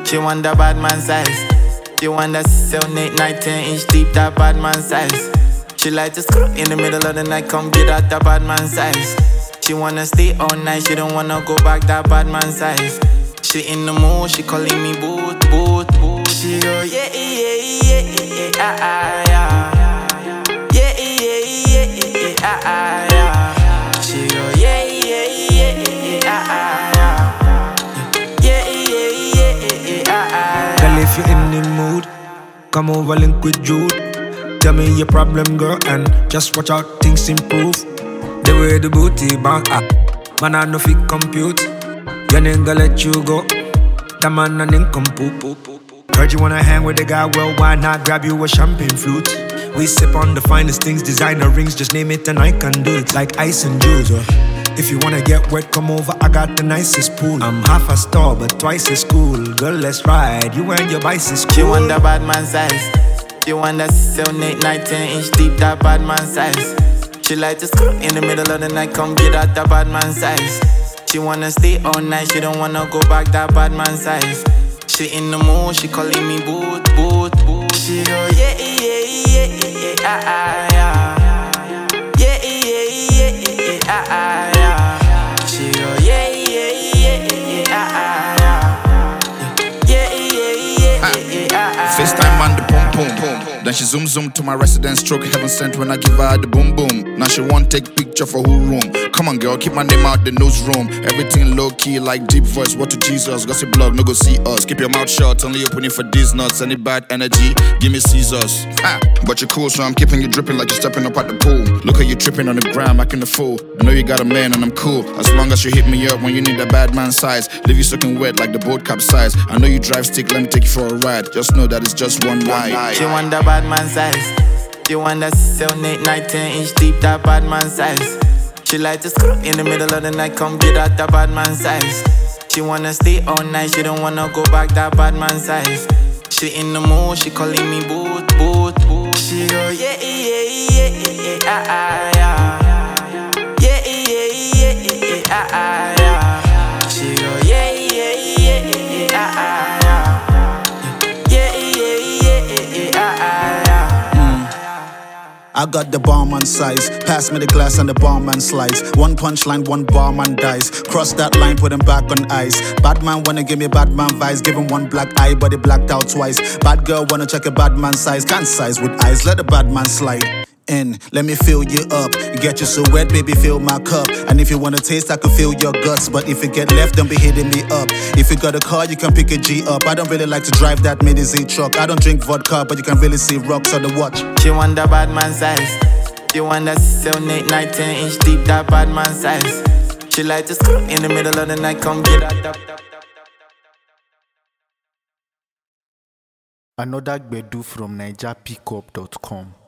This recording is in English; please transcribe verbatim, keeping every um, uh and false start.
She want the bad man size. She want the seven, eight, nine, ten inch deep, that bad man size. She like to screw in the middle of the night, come get out the bad man size. She wanna stay all night, she don't wanna go back, that bad man size. She in the mood, she calling me boot, boot, boot. She go yeah, yeah, yeah, yeah, ah, ah, yeah. Yeah, yeah, yeah, yeah, ah, ah, yeah. She go yeah, yeah, yeah, yeah, ah, ah, yeah. Yeah, yeah, yeah, yeah, ah, ah, yeah. Girl, if you're in the mood, come over, link with Jude. Tell me your problem, girl, and just watch out, things improve. The way the booty bang, ah, man, I know fi compute. Your nigga let you go, that man an incomplete. Heard you wanna hang with the guy, well, why not grab you a champagne flute? We sip on the finest things, designer rings, just name it and I can do it. Like ice and juice, uh. If you wanna get wet, come over, I got the nicest pool. I'm half a star, but twice as cool. Girl, let's ride, you and your bicycle. She want the bad man size. She want the seven, eight, nine, ten inch deep, that bad man size. She like to screw in the middle of the night, come get out the bad man size. She wanna stay all night, she don't wanna go back, that bad man size. She in the mood, she calling me boot, boot, boot. She go yeah, yeah, yeah, yeah, ah, ah, yeah. Yeah, yeah, yeah, yeah, ah, ah, yeah. She go yeah, yeah, yeah, yeah, ah, ah, yeah. Yeah, yeah, yeah, yeah, ah, ah. FaceTime on the boom, boom, boom. Then she zoom, zoom to my residence, stroke heaven sent when I give her the boom, boom. Now she want take picture for who room. Come on, girl, keep my name out the newsroom. Everything low key like deep voice. What to Jesus? Gossip blog, no go see us. Keep your mouth shut, only open it for these nuts. Any bad energy, give me Caesars. Ha! But you're cool, so I'm keeping you dripping like you're stepping up at the pool. Look at you tripping on the gram, acting a fool. I know you got a man and I'm cool. As long as you hit me up when you need a bad man size. Leave you soaking wet like the boat capsize. I know you drive stick, let me take you for a ride. Just know that it's just one ride. She want the bad man size. She want the seven, eight, nine, ten inch deep, that bad man size. She like to screw in the middle of the night, come get out the bad man size. She wanna stay all night, she don't wanna go back, that bad man size. She in the mood, she calling me boot, boot, boot. She go yeah, yeah, yeah, yeah, ah, ah, yeah. Yeah, yeah, yeah, yeah, ah, ah, yeah. She go yeah, yeah, yeah, yeah, ah, ah, yeah. Yeah, yeah, yeah, yeah, ah, ah, yeah. I got the barman size. Pass me the glass and the barman slice. One punchline, one barman dice. Cross that line, put him back on ice. Bad man wanna give me bad man vibes. Give him one black eye, but he blacked out twice. Bad girl wanna check a bad man size. Can't size with eyes, let the bad man slide in. Let me fill you up. Get you so wet, baby, fill my cup. And if you wanna taste, I can feel your guts. But if you get left, don't be hitting me up. If you got a car, you can pick a G up. I don't really like to drive that mini Z truck. I don't drink vodka, but you can really see rocks on the watch. She want the bad man size. She want the seven, eight, nine, ten inch deep, that bad man size. She like to screw in the middle of the night, come get out the. Another Gbedu from Niger Pickup dot com.